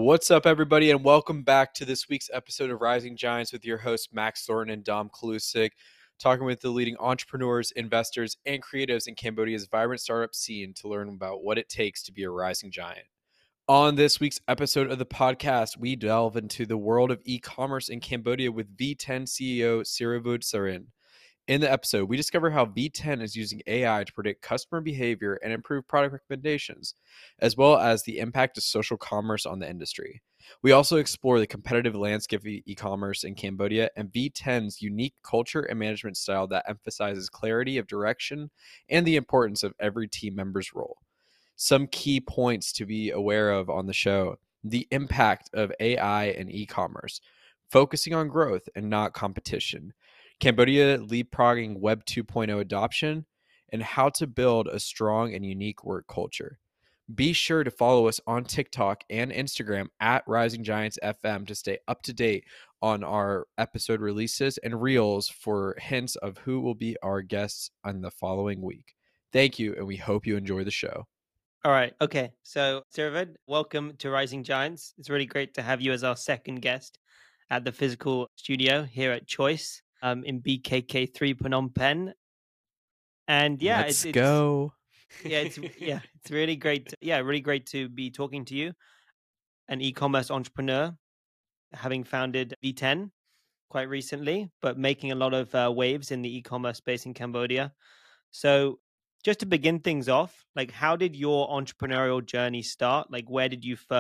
What's up, everybody, and welcome back to this week's episode of Rising Giants with your hosts, Max Thornton and Dom Kalusik, talking with the leading entrepreneurs, investors, and creatives in Cambodia's vibrant startup scene to learn about what it takes to be a rising giant. On this week's episode of the podcast, we delve into the world of e-commerce in Cambodia with V10 CEO Siravud Sarin. In the episode, we discover how V10 is using AI to predict customer behavior and improve product recommendations, as well as the impact of social commerce on the industry. We also explore the competitive landscape of e-commerce in Cambodia and V10's unique culture and management style that emphasizes clarity of direction and the importance of every team member's role. Some key points to be aware of on the show: the impact of AI and e-commerce, focusing on growth and not competition, Cambodia leapfrogging Web 2.0 adoption, and how to build a strong and unique work culture. Be sure to follow us on TikTok and Instagram at Rising Giants FM to stay up to date on our episode releases and reels for hints of who will be our guests on the following week. Thank you, and we hope you enjoy the show. All right. Okay. So, Siravid, welcome to Rising Giants. It's really great to have you as our second guest at the physical studio here at Choice in BKK3 Phnom Penh. And yeah, Let's go. it's really great. Really great to be talking to you, an e-commerce entrepreneur, having founded V10 quite recently, but making a lot of waves in the e-commerce space in Cambodia. So, just to begin things off, like, how did your entrepreneurial journey start? Like, where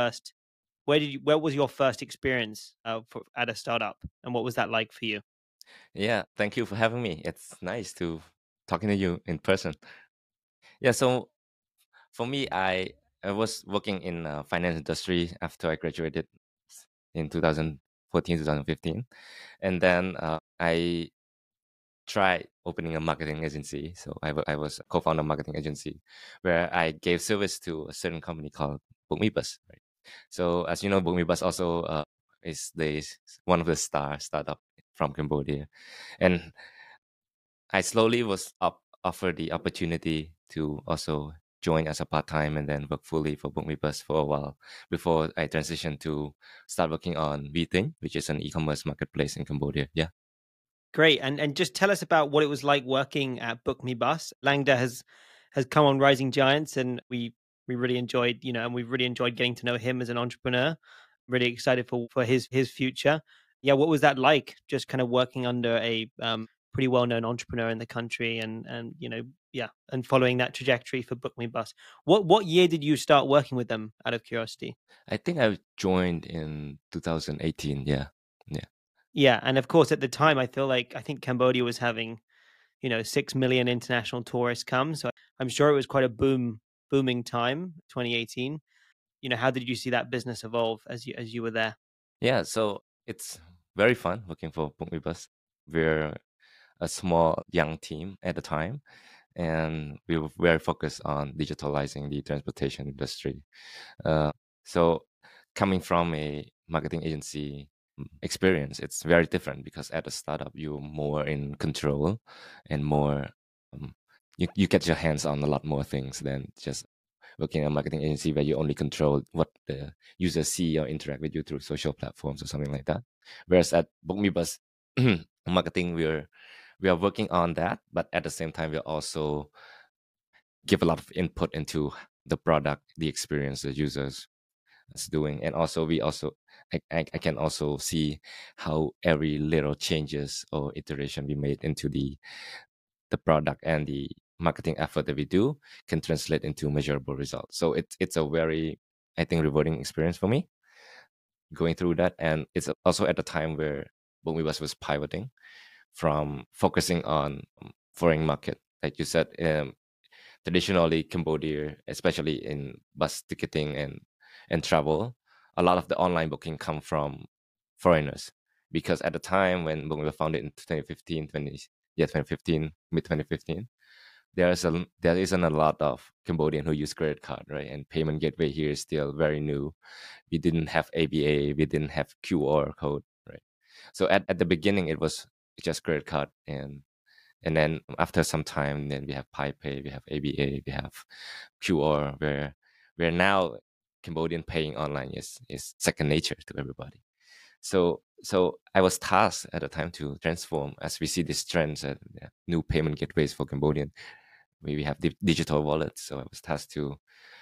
was your first experience at a startup, and what was that like for you? Yeah, thank you for having me. It's nice to talking to you in person. Yeah, so for me, I was working in finance industry after I graduated in 2014, 2015, and then I tried opening a marketing agency. So I was co-founder of a marketing agency where I gave service to a certain company called BookMeBus. Right. So as you know, BookMeBus also is one of the startup from Cambodia, and I slowly was offered the opportunity to also join as a part-time and then work fully for BookMeBus for a while before I transitioned to start working on VThing, which is an e-commerce marketplace in Cambodia. Yeah. Great, and just tell us about what it was like working at Book Me Bus. Langda has come on Rising Giants, and we really enjoyed, and we've really enjoyed getting to know him as an entrepreneur. Really excited for his future. Yeah, what was that like? Just kind of working under a pretty well known entrepreneur in the country, and and following that trajectory for Book Me Bus. What year did you start working with them? Out of curiosity. I think I joined in 2018. Yeah. Yeah. Yeah, and of course at the time I think Cambodia was having 6 million international tourists come. So I'm sure it was quite a booming time, 2018. How did you see that business evolve as you were there? Yeah. So it's very fun working for BookMeBus. We're a small young team at the time, and we were very focused on digitalizing the transportation industry. Uh, so coming from a marketing agency experience, it's very different because at a startup you're more in control and more you get your hands on a lot more things than just working in a marketing agency where you only control what the users see or interact with you through social platforms or something like that. Whereas at BookMeBus marketing, we are working on that, but at the same time we also give a lot of input into the product, the experience the users is doing, and also I can also see how every little changes or iteration we made into the product and the marketing effort that we do can translate into measurable results. So it's a very, I think, rewarding experience for me going through that, and it's also at the time where BookMeBus was pivoting from focusing on foreign market, like you said. Traditionally, Cambodia, especially in bus ticketing and travel, a lot of the online booking come from foreigners because at the time when we were founded in 2015, 2015, mid 2015, there isn't a lot of Cambodian who use credit card, right? And payment gateway here is still very new. We didn't have ABA, we didn't have QR code, right? So at the beginning, it was just credit card, and then after some time, then we have PiPay, we have ABA, we have QR, where now Cambodian paying online is second nature to everybody. So I was tasked at the time to transform as we see these trends and new payment gateways for Cambodian. We have digital wallets, so I was tasked to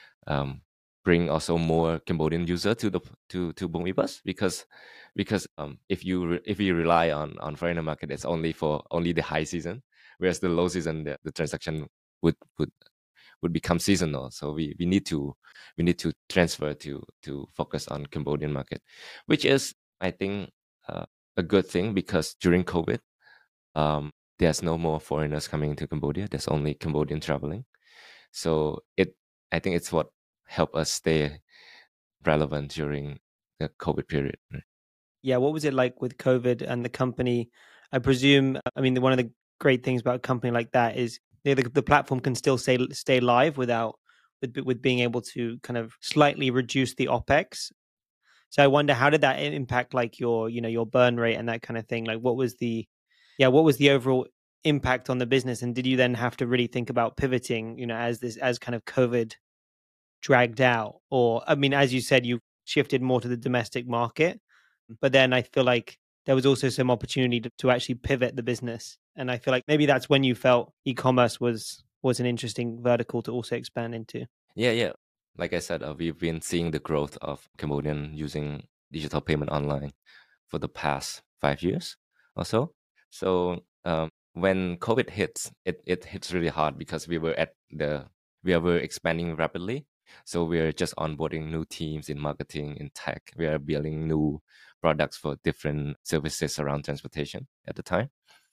bring also more Cambodian user to BookMeBus because if you rely on foreigner market, it's only for the high season, whereas the low season the transaction would become seasonal. So we need to transfer to focus on Cambodian market, which is I think a good thing because during COVID, there's no more foreigners coming to Cambodia. There's only Cambodian traveling. So I think it's what helped us stay relevant during the COVID period. Right? Yeah, what was it like with COVID and the company? I presume, I mean, one of the great things about a company like that is the platform can still stay live with being able to kind of slightly reduce the OpEx. So I wonder, how did that impact like your burn rate and that kind of thing? Like what was the overall impact on the business? And did you then have to really think about pivoting, as kind of COVID dragged out? Or, I mean, as you said, you shifted more to the domestic market, but then I feel like there was also some opportunity to actually pivot the business. And I feel like maybe that's when you felt e-commerce was an interesting vertical to also expand into. Yeah. Like I said, we've been seeing the growth of Cambodian using digital payment online for the past 5 years or so. So when COVID hits, it hits really hard because we were expanding rapidly. So we're just onboarding new teams in marketing, in tech. We are building new products for different services around transportation at the time.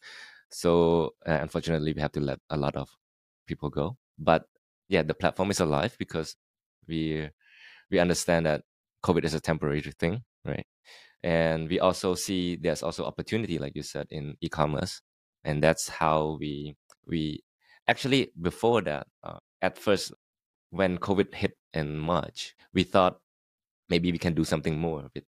So unfortunately, we have to let a lot of people go. But yeah, the platform is alive because we understand that COVID is a temporary thing, right? And we also see there's also opportunity, like you said, in e-commerce, and that's how we actually before that, at first when COVID hit in March, we thought maybe we can do something more with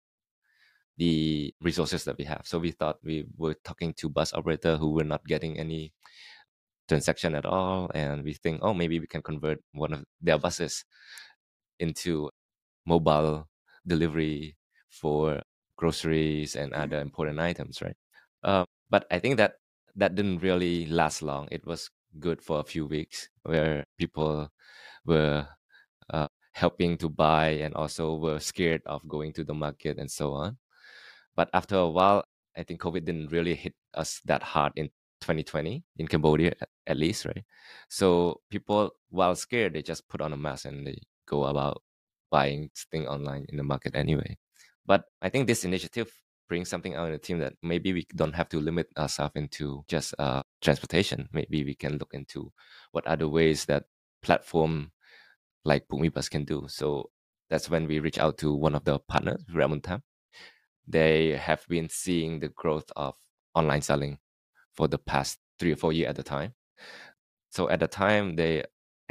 the resources that we have. So we thought we were talking to bus operator who were not getting any transaction at all, and we think, oh, maybe we can convert one of their buses into mobile delivery for groceries and other important items, right? But I think that didn't really last long. It was good for a few weeks where people were helping to buy and also were scared of going to the market and so on. But after a while, I think COVID didn't really hit us that hard in 2020 in Cambodia, at least, right? So people, while scared, they just put on a mask and they go about buying things online in the market anyway. But I think this initiative brings something out in the team that maybe we don't have to limit ourselves into just transportation. Maybe we can look into what other ways that platform like BookMeBus can do. So that's when we reach out to one of the partners, Ramontam. They have been seeing the growth of online selling for the past 3 or 4 years at the time. So at the time, they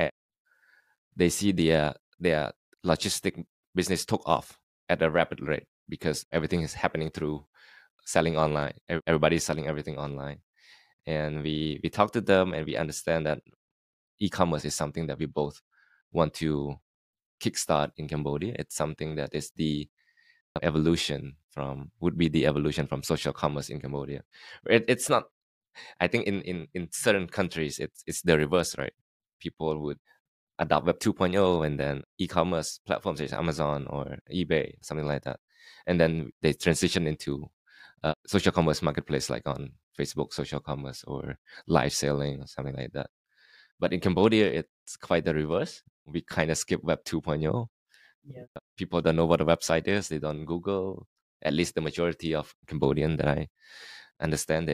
see their logistic business took off at a rapid rate because everything is happening through selling online. Everybody's selling everything online, and we talk to them and we understand that e-commerce is something that we both want to kickstart in Cambodia. It's something that is the evolution from social commerce in Cambodia. It's not. I think in certain countries it's the reverse, right? People would adopt Web 2.0 and then e-commerce platforms such as Amazon or eBay, something like that, and then they transition into social commerce marketplace like on Facebook social commerce or live selling or something like that. But in Cambodia, it's quite the reverse. We kind of skip Web 2.0. Yeah. People don't know what a website is. They don't Google. At least the majority of Cambodian that I understand,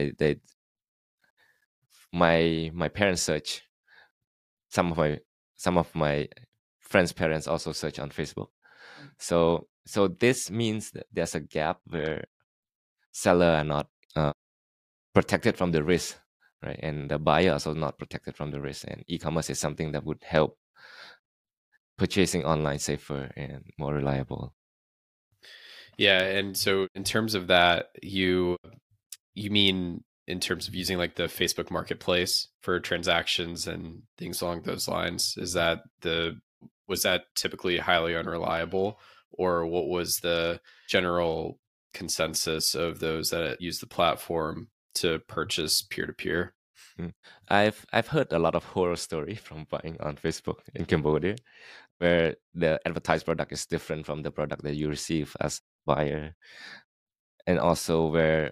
my parents search. Some of my friends' parents also search on Facebook. So this means that there's a gap where seller are not protected from the risk, right? And the buyer also not protected from the risk. And e-commerce is something that would help purchasing online safer and more reliable. Yeah, and so in terms of that, you mean in terms of using like the Facebook Marketplace for transactions and things along those lines? Is that was that typically highly unreliable, or what was the general consensus of those that use the platform to purchase peer to peer? I've heard a lot of horror story from buying on Facebook in Cambodia, where the advertised product is different from the product that you receive as buyer, and also where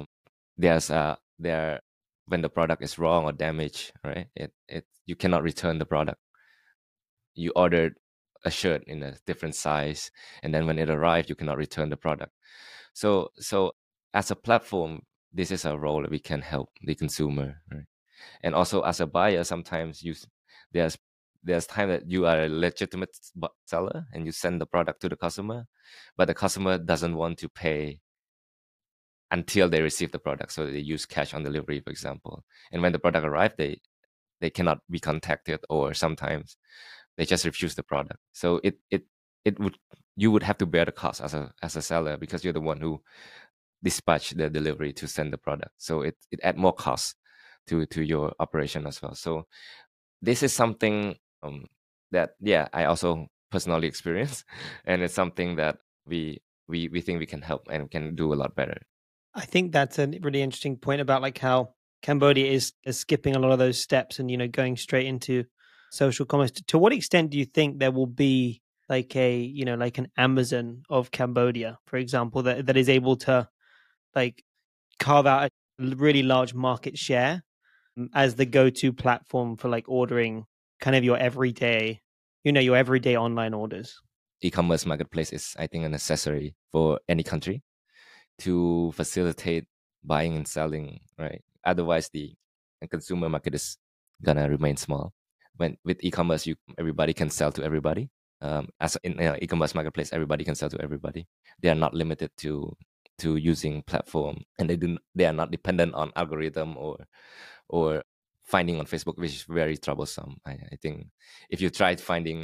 there when the product is wrong or damaged, right? It you cannot return the product. You ordered a shirt in a different size, and then when it arrived, you cannot return the product. So as a platform, this is a role that we can help the consumer, right? And also as a buyer, sometimes there's there's time that you are a legitimate seller and you send the product to the customer, but the customer doesn't want to pay until they receive the product, so they use cash on delivery, for example. And when the product arrives, they cannot be contacted, or sometimes they just refuse the product. So it would you would have to bear the cost as a seller, because you're the one who dispatch the delivery to send the product. So it add more cost to your operation as well. So this is something that I also personally experience, and it's something that we think we can help and can do a lot better. I think that's a really interesting point about like how Cambodia is skipping a lot of those steps and, you know, going straight into social commerce. To what extent do you think there will be like like an Amazon of Cambodia, for example, that is able to like carve out a really large market share as the go-to platform for like ordering kind of your everyday online orders? E-commerce marketplace is, I think, a necessary for any country to facilitate buying and selling, right? Otherwise, the consumer market is gonna remain small. When with e-commerce, everybody can sell to everybody. As in e-commerce marketplace, everybody can sell to everybody. They are not limited to using platform, and they are not dependent on algorithm or finding on Facebook, which is very troublesome. I think if you tried finding,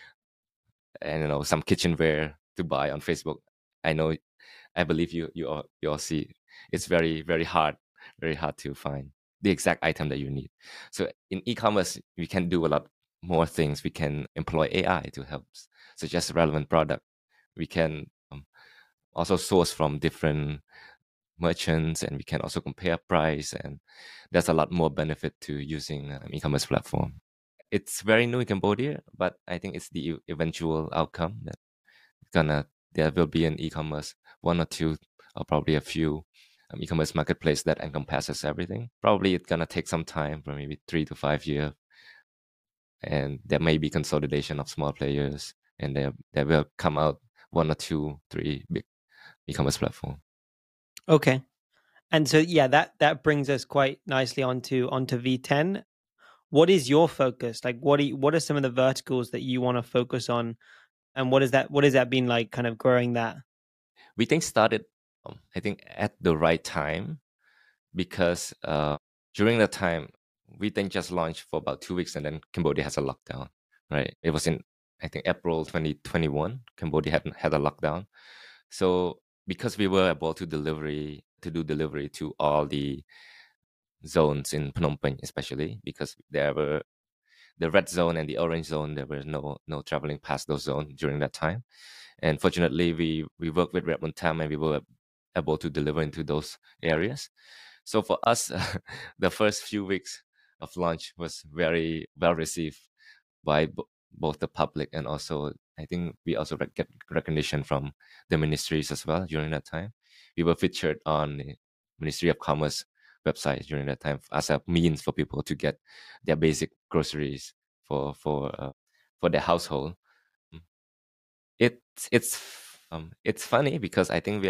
some kitchenware to buy on Facebook, I believe you all see it's very, very hard to find the exact item that you need. So in e-commerce, we can do a lot more things. We can employ AI to help suggest relevant product. We can also source from different merchants, and we can also compare price, and there's a lot more benefit to using e-commerce platform. It's very new in Cambodia, but I think it's the eventual outcome that there will be an e-commerce, one or two, or probably a few e-commerce marketplace that encompasses everything. Probably it's gonna take some time, for maybe 3 to 5 years, and there may be consolidation of small players, and there will come out 1 or 2, 3 big e-commerce platform. Okay. And so that brings us quite nicely onto V10. What is your focus? Like what are some of the verticals that you want to focus on, and what has that been like kind of growing that? We think started I think at the right time, because during the time we think just launched for about 2 weeks, and then Cambodia has a lockdown, right? It was in, I think, April 2021. Cambodia had a lockdown. So because we were able to do delivery to all the zones in Phnom Penh, especially because there were the red zone and the orange zone, there were no traveling past those zones during that time. And fortunately, we worked with Red Tam, and we were able to deliver into those areas. So for us, the first few weeks of launch was very well received by both the public, and also I think we also get recognition from the ministries as well during that time. We were featured on the Ministry of Commerce website during that time as a means for people to get their basic groceries for their household. It's funny because I think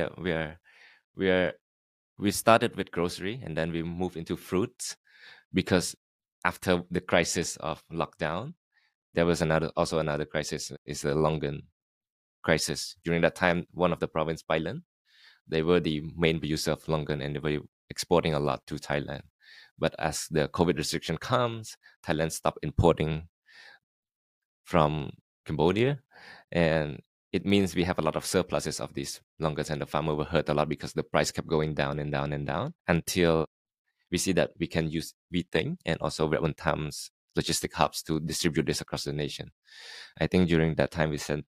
we started with grocery, and then we moved into fruits, because after the crisis of lockdown, there was another crisis, is the Longan crisis. During that time, one of the province, Bailan, they were the main producer of Longan, and they were exporting a lot to Thailand. But as the COVID restriction comes, Thailand stopped importing from Cambodia, and it means we have a lot of surpluses of these longans, and the farmer were hurt a lot because the price kept going down and down and down, until we see that we can use V10 and also Red Tam's logistic hubs to distribute this across the nation. I think during that time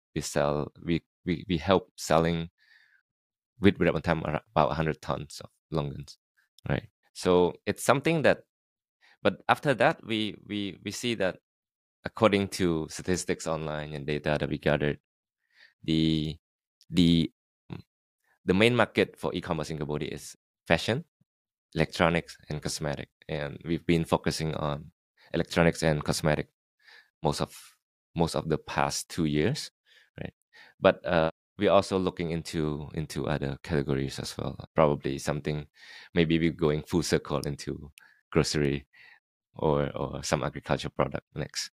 we help selling with one time about 100 tons of longans, right? So it's something that, but after that we see that according to statistics online and data that we gathered, the the the main market for e-commerce in Cambodia is fashion, electronics, and cosmetic, and we've been focusing on electronics and cosmetic most of the past 2 years, right? But we're also looking into other categories as well. Probably something, maybe we're going full circle into grocery or some agriculture product next.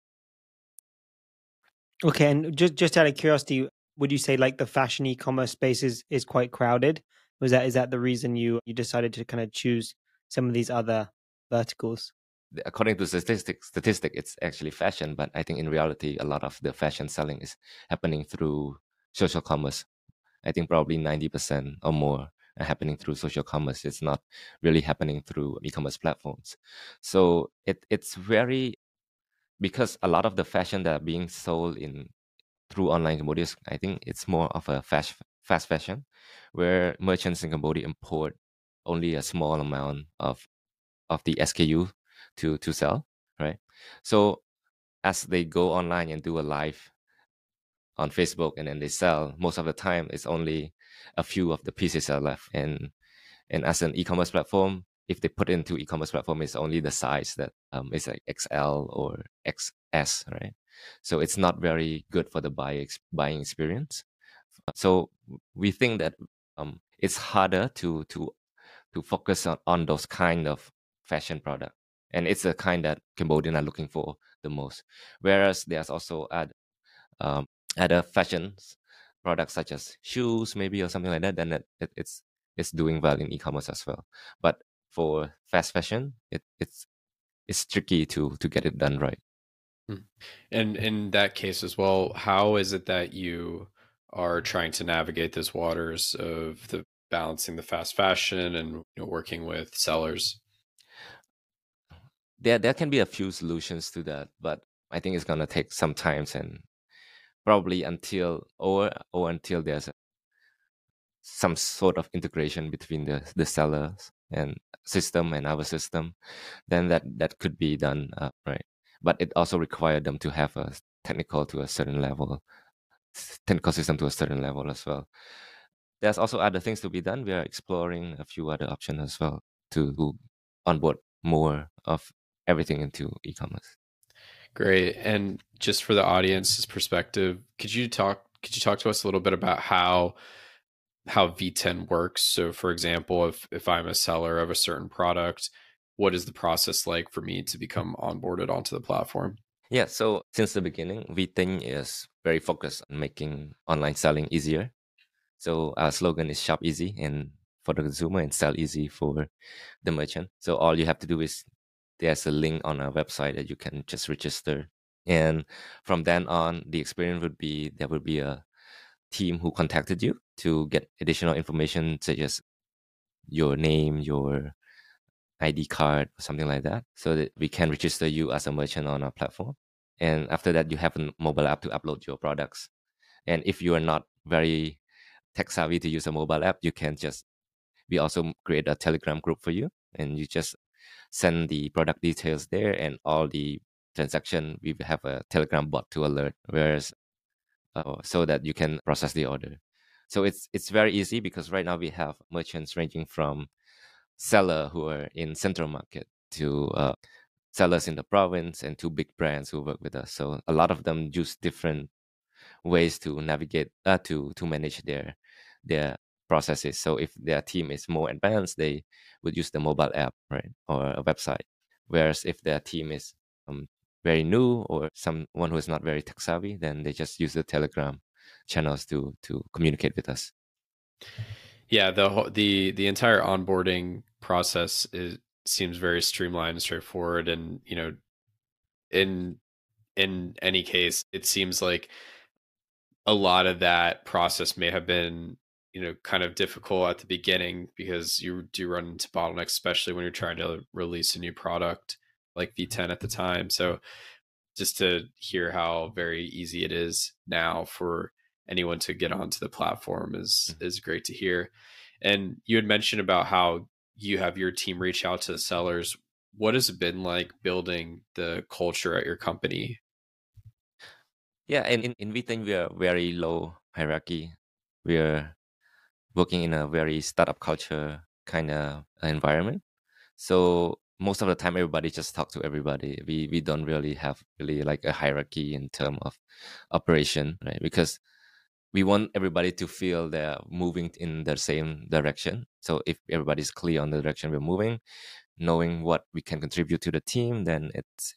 Okay, and just out of curiosity, would you say like the fashion e-commerce space is quite crowded? Is that the reason you decided to kind of choose some of these other verticals? According to statistic, it's actually fashion, but I think in reality, a lot of the fashion selling is happening through social commerce. I think probably 90% or more are happening through social commerce. It's not really happening through e-commerce platforms. So it's very, because a lot of the fashion that are being sold in through online Cambodia, I think it's more of a fast fashion, where merchants in Cambodia import only a small amount of the SKU to sell, right? So as they go online and do a live on Facebook and then they sell, most of the time it's only a few of the pieces are left. And as an e-commerce platform, if they put into e-commerce platform, it's only the size that is like XL or XS, right? So it's not very good for the buying experience. So we think that it's harder to focus on those kind of fashion product, and it's the kind that Cambodian are looking for the most. Whereas there's also other fashions products such as shoes maybe or something like that, then it's doing well in e-commerce as well. But for fast fashion, it's tricky to get it done right. And in that case as well, how is it that you are trying to navigate those waters of the balancing the fast fashion and working with sellers? There can be a few solutions to that, but I think it's gonna take some time, and probably until until there's some sort of integration between the sellers and system and our system, then that could be done, right? But it also required them to have a technical to a certain level, technical system to a certain level as well. There's also other things to be done. We are exploring a few other options as well to onboard more of everything into e-commerce. Great. And just for the audience's perspective, could you talk to us a little bit about how V10 works? So for example, if I'm a seller of a certain product, what is the process like for me to become onboarded onto the platform? Yeah, so since the beginning, V10 is very focused on making online selling easier. So our slogan is shop easy and for the consumer and sell easy for the merchant. So all you have to do is there's a link on our website that you can just register. And from then on, the experience would be there would be a team who contacted you to get additional information such as your name, your ID card, or something like that, so that we can register you as a merchant on our platform. And after that, you have a mobile app to upload your products. And if you are not very tech savvy to use a mobile app, you can just, we also create a Telegram group for you, and you just send the product details there, and all the transaction, we have a Telegram bot to alert, whereas so that you can process the order. So it's very easy because right now we have merchants ranging from seller who are in central market to sellers in the province and to big brands who work with us. So a lot of them use different ways to navigate to manage their processes. So if their team is more advanced, they would use the mobile app, right, or a website. Whereas if their team is very new or someone who is not very tech savvy, then they just use the Telegram channels to communicate with us. Yeah, the entire onboarding process seems very streamlined and straightforward, and in any case, it seems like a lot of that process may have been kind of difficult at the beginning because you do run into bottlenecks, especially when you're trying to release a new product. like V10 at the time. So just to hear how very easy it is now for anyone to get onto the platform is great to hear. And you had mentioned about how you have your team reach out to the sellers. What has it been like building the culture at your company? Yeah, and in V10 we are very low hierarchy. We are working in a very startup culture kind of environment. So most of the time, everybody just talk to everybody. We don't really have really like a hierarchy in terms of operation, right? Because we want everybody to feel they're moving in the same direction. So if everybody's clear on the direction we're moving, knowing what we can contribute to the team, then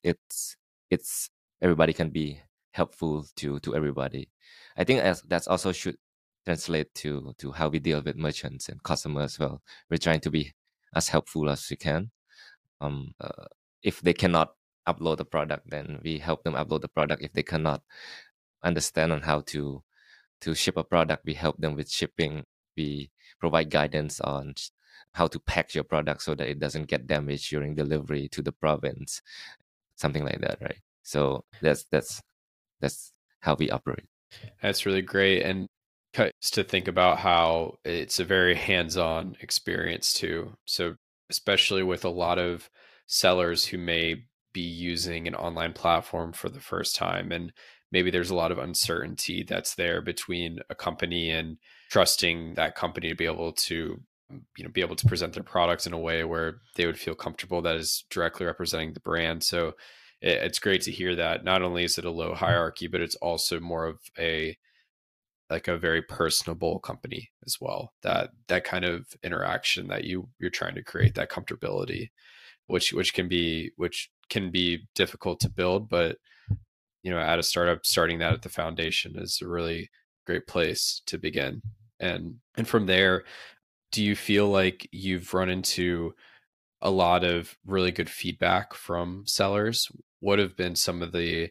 it's everybody can be helpful to everybody. I think that's also should translate to how we deal with merchants and customers as well. We're trying to be as helpful as we can. um, uh, if they cannot upload the product, then we help them upload the product. If they cannot understand on how to ship a product, we help them with shipping. We provide guidance on how to pack your product so that it doesn't get damaged during delivery to the province, something like that, right? So that's how we operate. That's really great. And to think about how it's a very hands-on experience too. So especially with a lot of sellers who may be using an online platform for the first time, and maybe there's a lot of uncertainty that's there between a company and trusting that company to be able to be able to present their products in a way where they would feel comfortable that is directly representing the brand. So it's great to hear that not only is it a low hierarchy, but it's also more of a like a very personable company as well. That kind of interaction that you're trying to create, that comfortability, which can be difficult to build, but at a startup, starting that at the foundation is a really great place to begin. And from there, do you feel like you've run into a lot of really good feedback from sellers? What have been some of the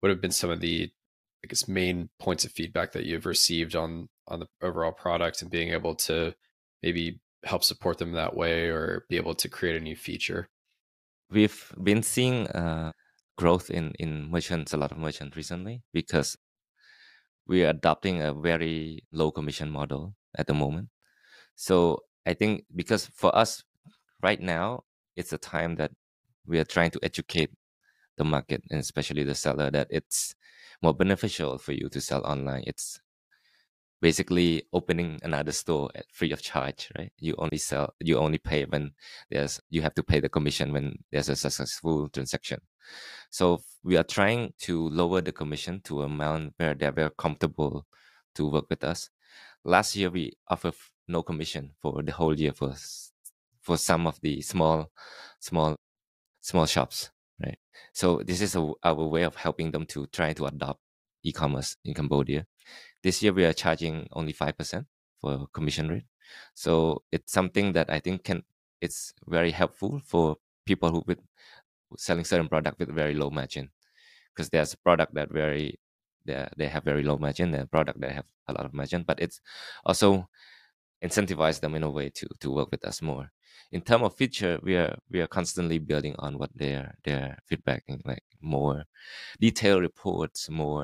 I guess main points of feedback that you've received on the overall product, and being able to maybe help support them that way or be able to create a new feature? We've been seeing growth in merchants, a lot of merchants recently, because we are adopting a very low commission model at the moment. So I think because for us right now, it's a time that we are trying to educate the market and especially the seller that it's more beneficial for you to sell online. It's basically opening another store at free of charge, right? You only pay when you have to pay the commission when there's a successful transaction. So we are trying to lower the commission to an amount where they're very comfortable to work with us. Last year we offered no commission for the whole year for some of the small shops, right? So this is our way of helping them to try to adopt e-commerce in Cambodia. This year we are charging only 5% for commission rate. So it's something that I think it's very helpful for people who with selling certain product with very low margin, because there's a product that they have very low margin, and a product that have a lot of margin, but it's also incentivize them in a way to work with us more. In terms of feature, we are constantly building on what they're feedbacking, like more detailed reports, more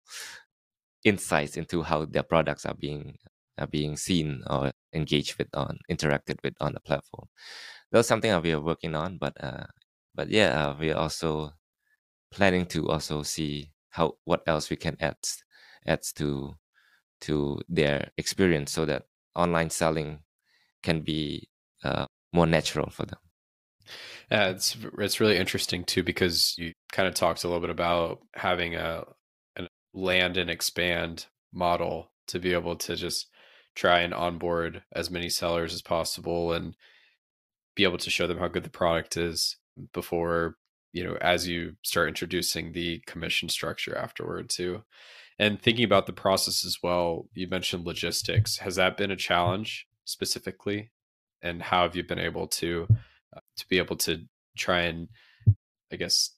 insights into how their products are being seen or engaged with interacted with on the platform. That's something that we are working on, but yeah, we are also planning to also see what else we can add to their experience so that online selling can be more natural for them. Yeah, it's really interesting too, because you kind of talked a little bit about having a land and expand model to be able to just try and onboard as many sellers as possible and be able to show them how good the product is before, as you start introducing the commission structure afterward too. And thinking about the process as well, you mentioned logistics. Has that been a challenge specifically? And how have you been able to be able to try and, I guess,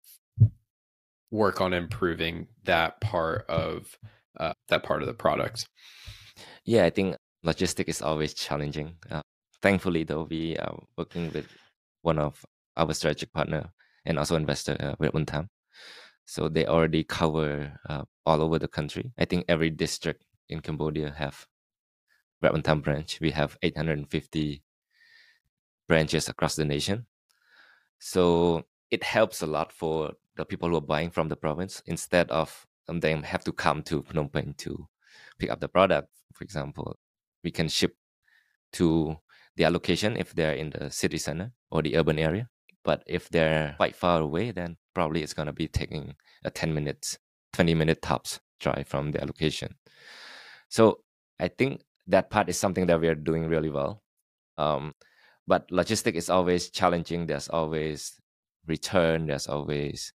work on improving that part of the product? Yeah, I think logistic is always challenging. Thankfully, though, we are working with one of our strategic partner, and also investor with Untam. So they already cover all over the country. I think every district in Cambodia have Untam branch. We have 850 branches across the nation. So it helps a lot for the people who are buying from the province instead of them have to come to Phnom Penh to pick up the product. For example, we can ship to their location if they're in the city center or the urban area. But if they're quite far away, then probably it's going to be taking a 10 minutes, 20-minute tops drive from their location. So I think that part is something that we are doing really well. But logistics is always challenging. There's always return. There's always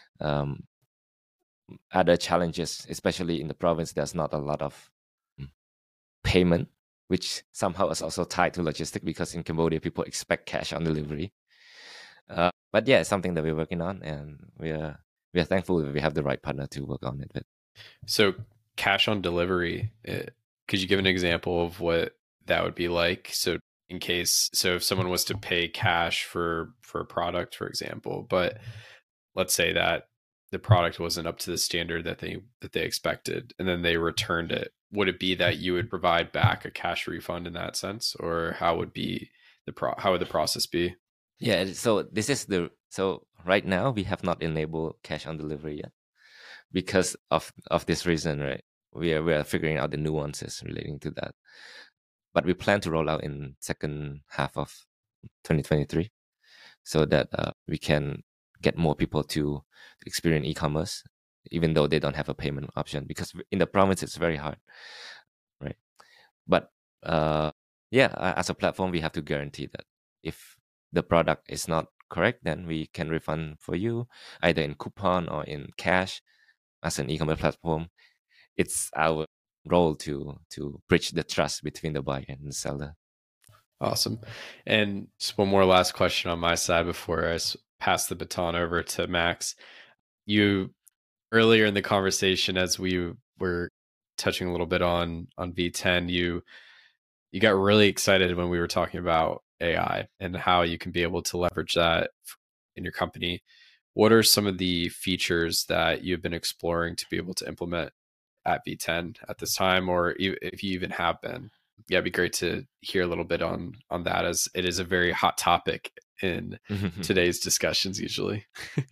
other challenges, especially in the province. There's not a lot of payment, which somehow is also tied to logistics because in Cambodia, people expect cash on delivery. But yeah, it's something that we're working on, and we are thankful that we have the right partner to work on it with. So cash on delivery, could you give an example of what that would be like? So if someone was to pay cash for a product, for example, but let's say that the product wasn't up to the standard that they expected, and then they returned it, would it be that you would provide back a cash refund in that sense, or how would the process be? Yeah, so right now we have not enabled cash on delivery yet because of this reason, right? We are figuring out the nuances relating to that, but we plan to roll out in second half of 2023, so that we can get more people to experience e-commerce, even though they don't have a payment option, because in the province it's very hard, right? But as a platform, we have to guarantee that if the product is not correct, then we can refund for you either in coupon or in cash. As an e-commerce platform, it's our role to bridge the trust between the buyer and the seller. Awesome. And just one more last question on my side before I pass the baton over to Max. You earlier in the conversation, as we were touching a little bit on V10, you got really excited when we were talking about AI and how you can be able to leverage that in your company. What are some of the features that you've been exploring to be able to implement at V10 at this time, or if you even have been? Yeah, it'd be great to hear a little bit on that, as it is a very hot topic in today's discussions usually.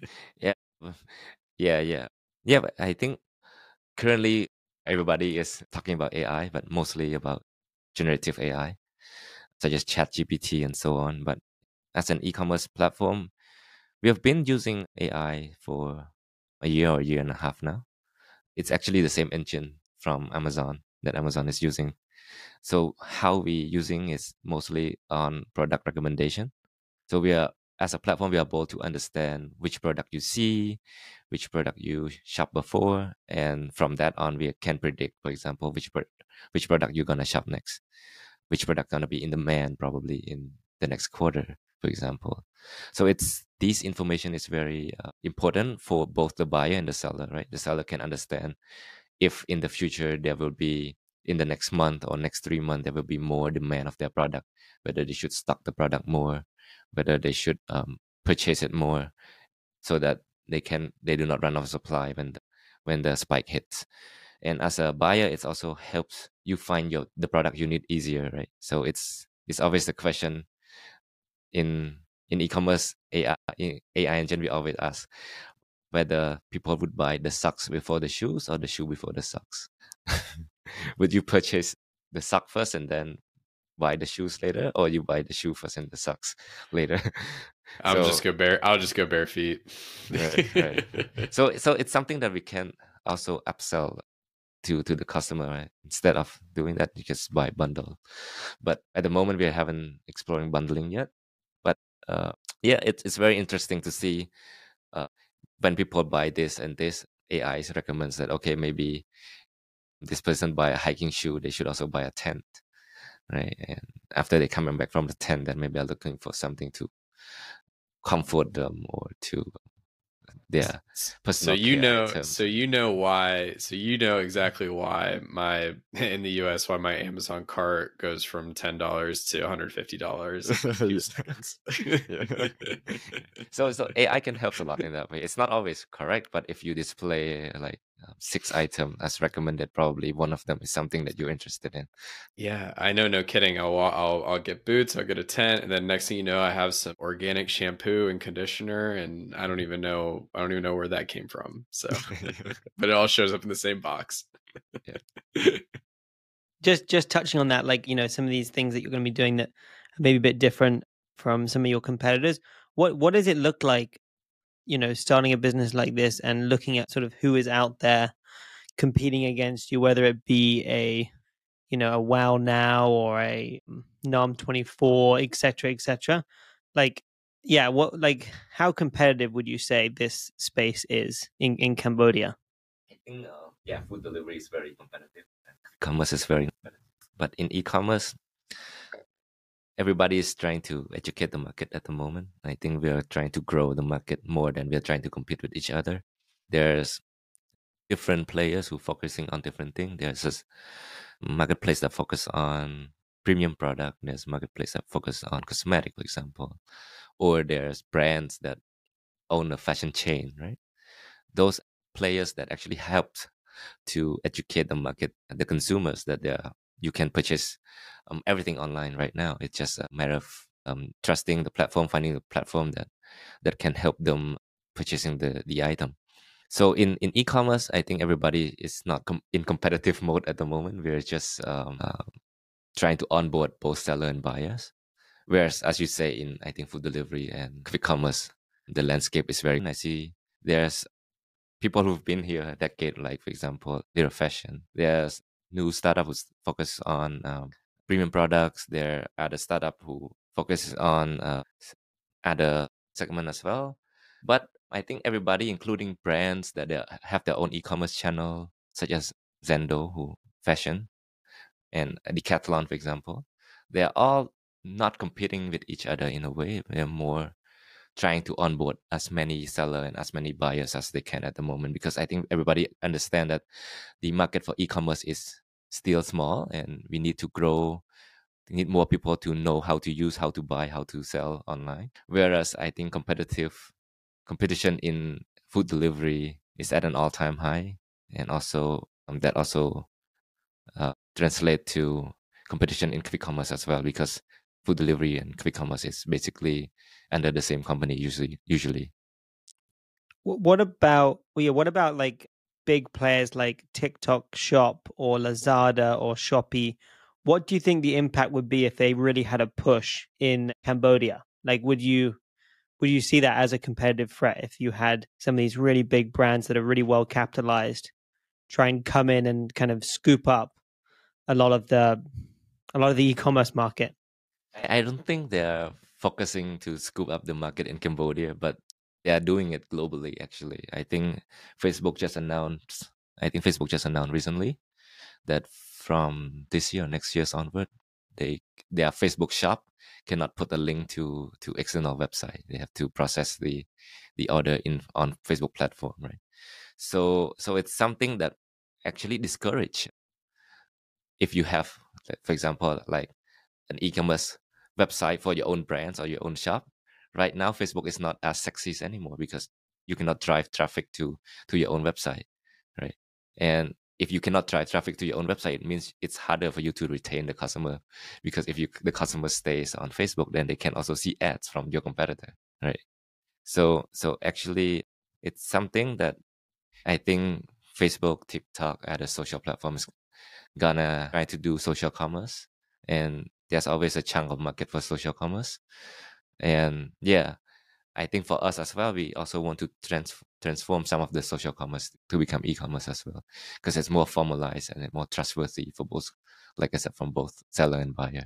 Yeah, but I think currently everybody is talking about AI, but mostly about generative AI, such as ChatGPT and so on. But as an e-commerce platform, we have been using AI for a year or year and a half now. It's actually the same engine from Amazon that Amazon is using. So how we using is mostly on product recommendation. So as a platform, we are able to understand which product you see, which product you shop before, and from that on, we can predict, for example, which product you're gonna shop next, which product gonna be in demand probably in the next quarter, for example. So this information is very important for both the buyer and the seller, right? The seller can understand if in the future there will be, in the next month or next 3 months, there will be more demand of their product, whether they should stock the product more, whether they should purchase it more, so that they do not run out of supply when the spike hits. And as a buyer, it also helps you find the product you need easier, right? So it's always the question in e-commerce AI engine, we always ask whether people would buy the socks before the shoes or the shoe before the socks. Would you purchase the sock first and then buy the shoes later, or you buy the shoe first and the socks later? I'll just go bare feet. Right. So it's something that we can also upsell to the customer, right? Instead of doing that, you just buy bundle. But at the moment, we haven't exploring bundling yet. But it's very interesting to see when people buy this and this, AI recommends that, okay, maybe this person buy a hiking shoe, they should also buy a tent, right? And after they coming back from the tent, then maybe they're looking for something to comfort them or to their personal care items. So you know exactly why my in the US why my Amazon cart goes from $10 to $150 in a few seconds. So AI can help a lot in that way. It's not always correct, but if you display like 6 items as recommended, probably one of them is something that you're interested in. Yeah, I know, no kidding. I'll get boots, I'll get a tent, and then next thing you know, I have some organic shampoo and conditioner, and I don't even know where that came from. So, but it all shows up in the same box. Yeah. Just touching on that, like, some of these things that you're going to be doing that are maybe a bit different from some of your competitors. What does it look like, starting a business like this and looking at sort of who is out there competing against you, whether it be a Wow Now or a Nom24, etc. Like, yeah, how competitive would you say this space is in Cambodia? I think food delivery is very competitive. E-commerce is very competitive, but in e-commerce, everybody is trying to educate the market at the moment. I think we are trying to grow the market more than we are trying to compete with each other. There's different players who focusing on different things. There's this marketplace that focus on premium product. There's marketplace that focus on cosmetic, for example, or there's brands that own a fashion chain, right? Those players that actually helped to educate the market, the consumers, that you can purchase everything online right now. It's just a matter of trusting the platform, finding the platform that can help them purchasing the item. So in e-commerce, I think everybody is not in competitive mode at the moment. We're just trying to onboard both seller and buyers. Whereas, as you say, in I think food delivery and quick commerce, the landscape is very. I see there's people who've been here a decade, like for example, Little Fashion. There's new startup who's focused on premium products. There are the startup who focuses on other segment as well. But I think everybody, including brands that have their own e-commerce channel, such as Zendo, who fashion, and Decathlon, for example, they are all not competing with each other in a way. They're more trying to onboard as many seller and as many buyers as they can at the moment, because I think everybody understand that the market for e-commerce is still small and we need to grow. We need more people to know how to use, how to buy, how to sell online. Whereas I think competition in food delivery is at an all-time high, and also that also translate to competition in quick commerce as well, because food delivery and quick commerce is basically under the same company usually. What about like big players like TikTok Shop or Lazada or Shopee? What do you think the impact would be if they really had a push in Cambodia? Like, would you see that as a competitive threat if you had some of these really big brands that are really well capitalized try and come in and kind of scoop up a lot of the e-commerce market? I don't think they're focusing to scoop up the market in Cambodia, but they are doing it globally. Actually, I think Facebook just announced recently that from this year, next year's onward, their Facebook shop cannot put a link to external website. They have to process the order on Facebook platform, right? So it's something that actually discourage if you have, for example, like an e-commerce website for your own brands or your own shop. Right now, Facebook is not as sexy anymore because you cannot drive traffic to your own website, right? And if you cannot drive traffic to your own website, it means it's harder for you to retain the customer, because if the customer stays on Facebook, then they can also see ads from your competitor, right? So actually, it's something that I think Facebook, TikTok, other social platforms gonna try to do social commerce, and there's always a chunk of market for social commerce. And yeah, I think for us as well, we also want to transform some of the social commerce to become e-commerce as well, because it's more formalized and more trustworthy for both, like I said, from both seller and buyer.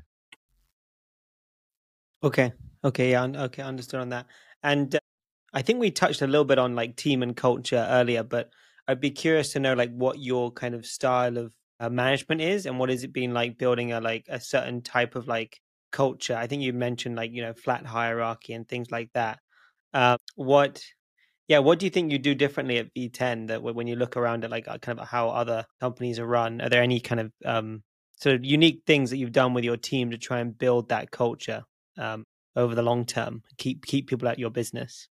Okay, yeah, okay, understood on that. And I think we touched a little bit on like team and culture earlier, but I'd be curious to know like what your kind of style of management is, and what has it been like building a certain type of like culture. I think you mentioned like flat hierarchy and things like that. What Yeah, what do you think you do differently at V10 that when you look around at like kind of how other companies are run? Are there any kind of sort of unique things that you've done with your team to try and build that culture over the long term, keep people at your business?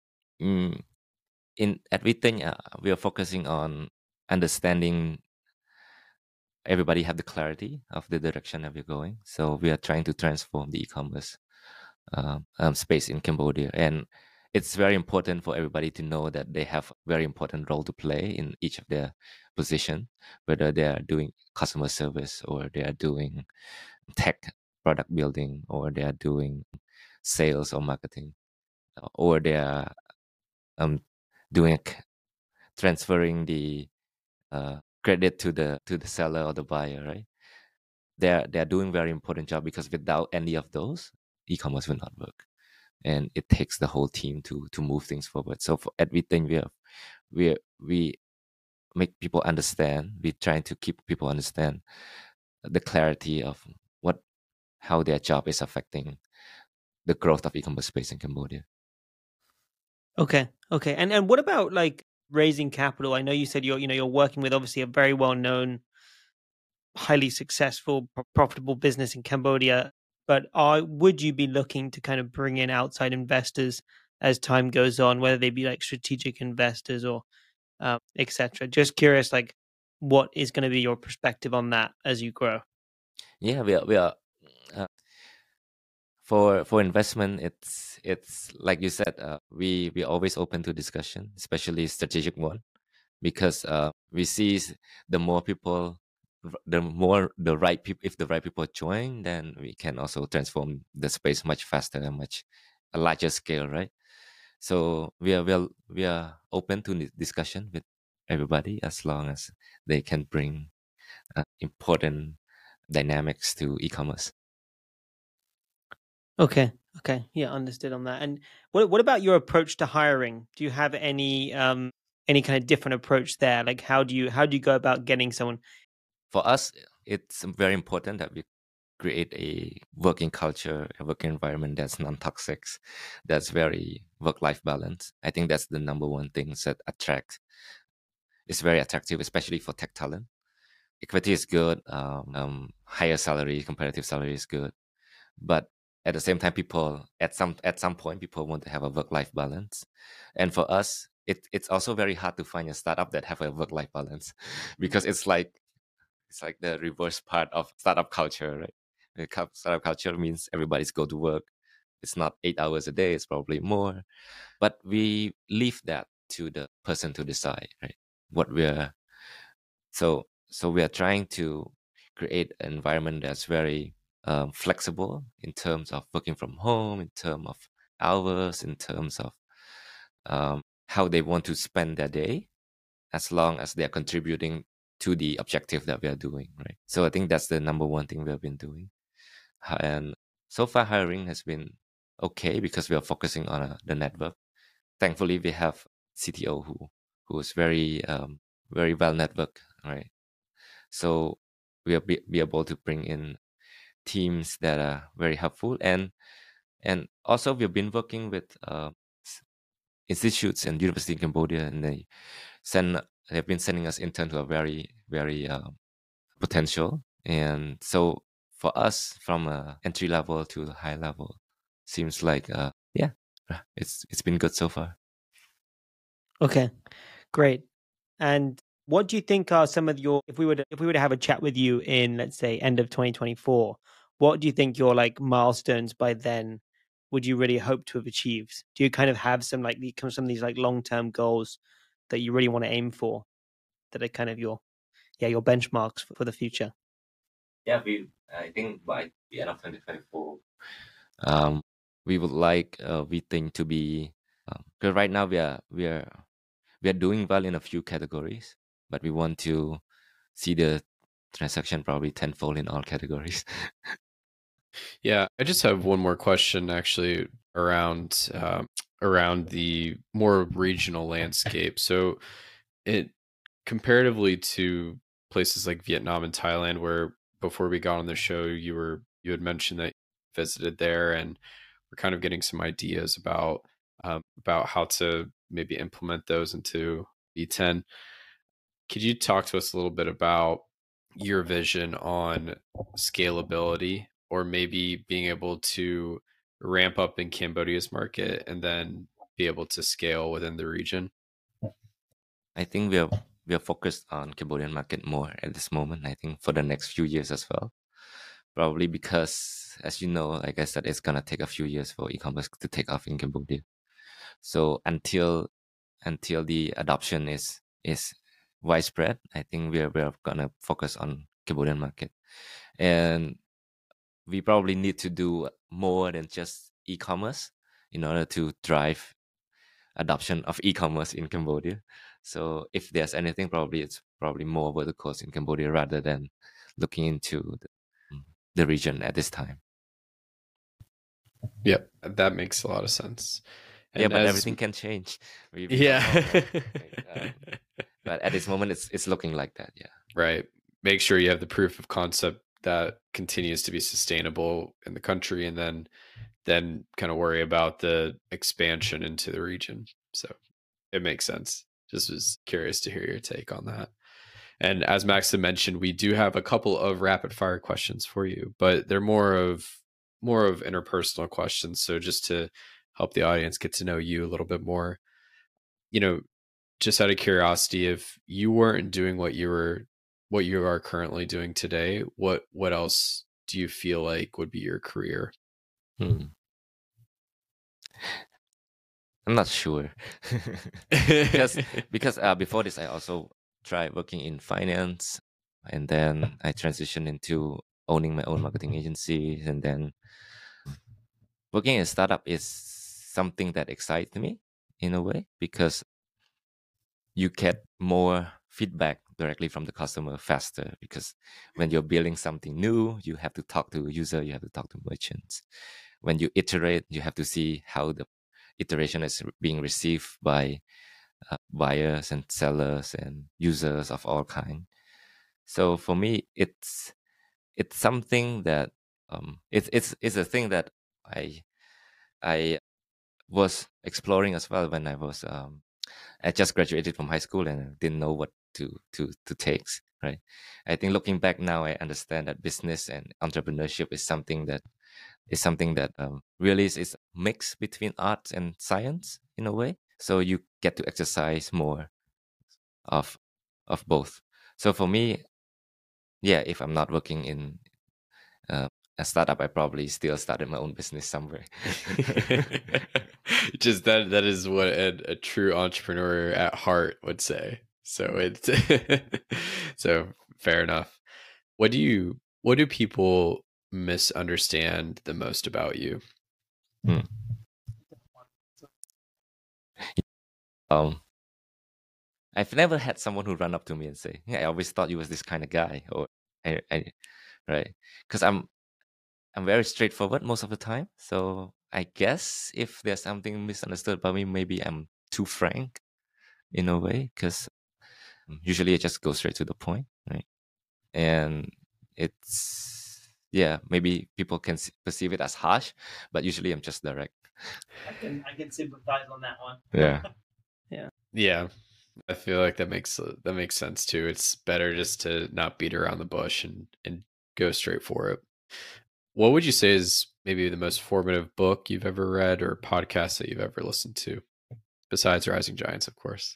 At V10, we are focusing on understanding everybody have the clarity of the direction that we're going. So we are trying to transform the e-commerce space in Cambodia, and it's very important for everybody to know that they have a very important role to play in each of their position, whether they are doing customer service or they are doing tech product building or they are doing sales or marketing or they are doing transferring the credit to the seller or the buyer, right? They're doing very important job, because without any of those, e-commerce will not work, and it takes the whole team to move things forward. So for everything we make people understand. We trying to keep people understand the clarity of how their job is affecting the growth of e-commerce space in Cambodia. Okay. And what about like raising capital? I know you said you're working with obviously a very well known, highly successful, profitable business in Cambodia. But would you be looking to kind of bring in outside investors as time goes on, whether they be like strategic investors or etc.? Just curious, like, what is going to be your perspective on that as you grow? Yeah, we are for investment. It's like you said, we always open to discussion, especially strategic one, because we see the more people, the right people. If the right people join, then we can also transform the space much faster and much a larger scale, right? So we are open to discussion with everybody, as long as they can bring important dynamics to e-commerce. Okay. Yeah, understood on that. And what about your approach to hiring? Do you have any kind of different approach there? Like how do you go about getting someone? For us, it's very important that we create a working culture, a working environment that's non-toxic, that's very work-life balance. I think that's the number one thing that it's very attractive, especially for tech talent. Equity is good, higher salary, comparative salary is good, but at the same time, people at some point people want to have a work-life balance, and for us, it's also very hard to find a startup that have a work-life balance, because it's like the reverse part of startup culture, right? Startup culture means everybody's go to work. It's not 8 hours a day; it's probably more. But we leave that to the person to decide, right? What we're so we are trying to create an environment that's very flexible in terms of working from home, in terms of hours, in terms of how they want to spend their day, as long as they are contributing to the objective that we are doing, right? So I think that's the number one thing we have been doing. And so far, hiring has been okay, because we are focusing on the network. Thankfully, we have CTO who is very very well networked, right? So we will be able to bring in teams that are very helpful, and also we've been working with institutes and university in Cambodia, and they've been sending us interns who are very very potential. And so for us, from entry level to high level, seems like it's been good so far. Okay, great. And what do you think are some of your, if we were to have a chat with you in, let's say, end of 2024, what do you think your like milestones by then would you really hope to have achieved? Do you kind of have some some of these like long-term goals that you really want to aim for, that are kind of your benchmarks for the future? Yeah, I think by the end of 2024, we would like V10 to be, because right now we are doing well in a few categories, but we want to see the transaction probably tenfold in all categories. Yeah, I just have one more question actually around around the more regional landscape. So, it comparatively to places like Vietnam and Thailand, where before we got on the show, you had mentioned that you visited there and we're kind of getting some ideas about about how to maybe implement those into V10. Could you talk to us a little bit about your vision on scalability, or maybe being able to ramp up in Cambodia's market and then be able to scale within the region? I think we are focused on Cambodian market more at this moment. I think for the next few years as well. Probably because, as you know, like I said, it's gonna take a few years for e-commerce to take off in Cambodia. So until the adoption is widespread, I think we're gonna focus on Cambodian market, and we probably need to do more than just e-commerce in order to drive adoption of e-commerce in Cambodia. So if there's anything, probably it's probably more verticals in Cambodia rather than looking into the region at this time. Yep, that makes a lot of sense. Yeah, but everything can change. We Yeah. don't know, right? But at this moment, it's looking like that. Yeah. Right. Make sure you have the proof of concept that continues to be sustainable in the country, and then kind of worry about the expansion into the region. So it makes sense. Just was curious to hear your take on that. And as Max had mentioned, we do have a couple of rapid fire questions for you, but they're more of interpersonal questions. So just to help the audience get to know you a little bit more, just out of curiosity, if you weren't doing what you are currently doing today, what else do you feel like would be your career? I'm not sure. because before this I also tried working in finance, and then I transitioned into owning my own marketing agency, and then working in a startup is something that excites me in a way, because you get more feedback directly from the customer faster, because when you're building something new, you have to talk to user, you have to talk to merchants. When you iterate, you have to see how the iteration is being received by buyers and sellers and users of all kind. So for me, it's something that it's a thing that I was exploring as well when I just graduated from high school and didn't know what to take, right? I think looking back now, I understand that business and entrepreneurship is something that really is a mix between art and science in a way. So you get to exercise more of both. So for me, yeah, if I'm not working in a startup, I probably still started my own business somewhere. Just that is what a true entrepreneur at heart would say. So it's so fair enough. What do people misunderstand the most about you? I've never had someone who run up to me and say, "Yeah, I always thought you was this kind of guy," or right? Because I'm very straightforward most of the time. So I guess if there's something misunderstood about me, maybe I'm too frank in a way, because usually I just go straight to the point, right? And it's, yeah, maybe people can perceive it as harsh, but usually I'm just direct. I can sympathize on that one. Yeah. I feel like that makes sense too. It's better just to not beat around the bush and go straight for it. What would you say is maybe the most formative book you've ever read or podcast that you've ever listened to, besides Rising Giants, of course?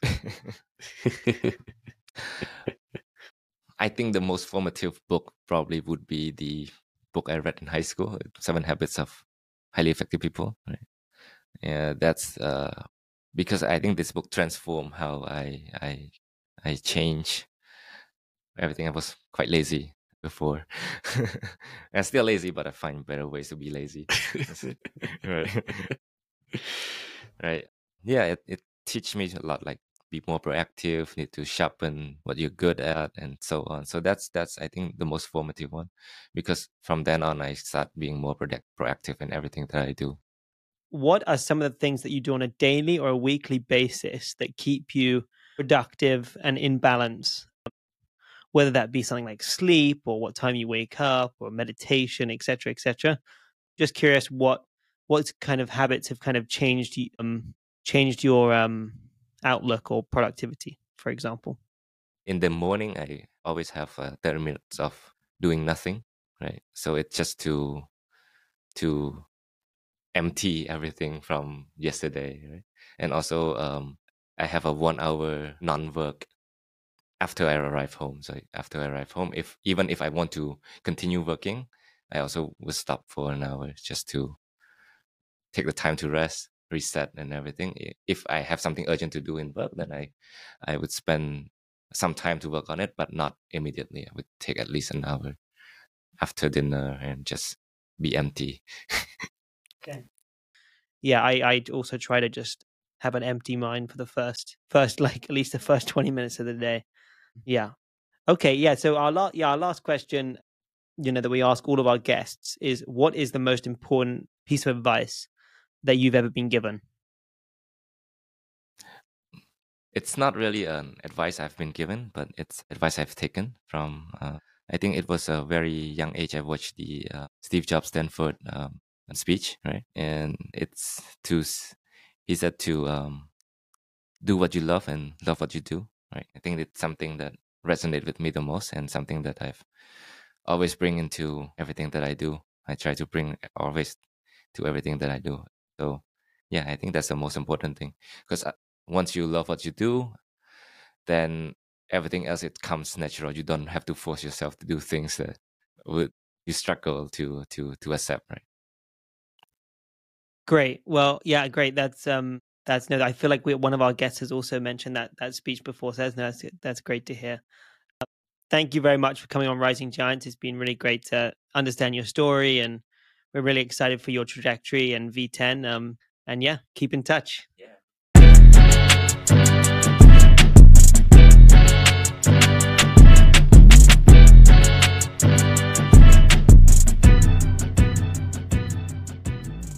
I think the most formative book probably would be the book I read in high school, 7 Habits of Highly Effective People. Right? Yeah, that's because I think this book transformed how I change everything. I was quite lazy before. I'm still lazy, but I find better ways to be lazy. Right. Right. Yeah, it teach me a lot, like be more proactive, need to sharpen what you're good at, and so on. So that's I think the most formative one, because from then on I start being more proactive in everything that I do. What are some of the things that you do on a daily or a weekly basis that keep you productive and in balance? Whether that be something like sleep or what time you wake up or meditation, etc., etc. Just curious what what kind of habits have kind of changed your outlook or productivity, for example? In the morning, I always have 30 minutes of doing nothing, right? So it's just to empty everything from yesterday, right? And also, I have a 1 hour non-work after I arrive home. So after I arrive home, even if I want to continue working, I also will stop for an hour just to take the time to rest, reset, and everything. If I have something urgent to do in work, then I would spend some time to work on it, but not immediately. I would take at least an hour after dinner and just be empty. Okay. Yeah, I also try to just have an empty mind for the first like at least the first 20 minutes of the day. Yeah. Okay. Yeah. So our last question, that we ask all of our guests is, what is the most important piece of advice that you've ever been given? It's not really an advice I've been given, but it's advice I've taken from. I think it was a very young age. I watched the Steve Jobs Stanford speech, right? And it's he said to do what you love and love what you do, right? I think it's something that resonated with me the most, and something that I've always bring into everything that I do. I try to bring always to everything that I do. So yeah, I think that's the most important thing, because once you love what you do, then everything else, it comes natural. You don't have to force yourself to do things that would you struggle to accept, right? Great. Well, yeah, great. That's no. I feel like one of our guests has also mentioned that speech before. So that's great to hear. Thank you very much for coming on Rising Giants. It's been really great to understand your story, and we're really excited for your trajectory and V10. And yeah, keep in touch.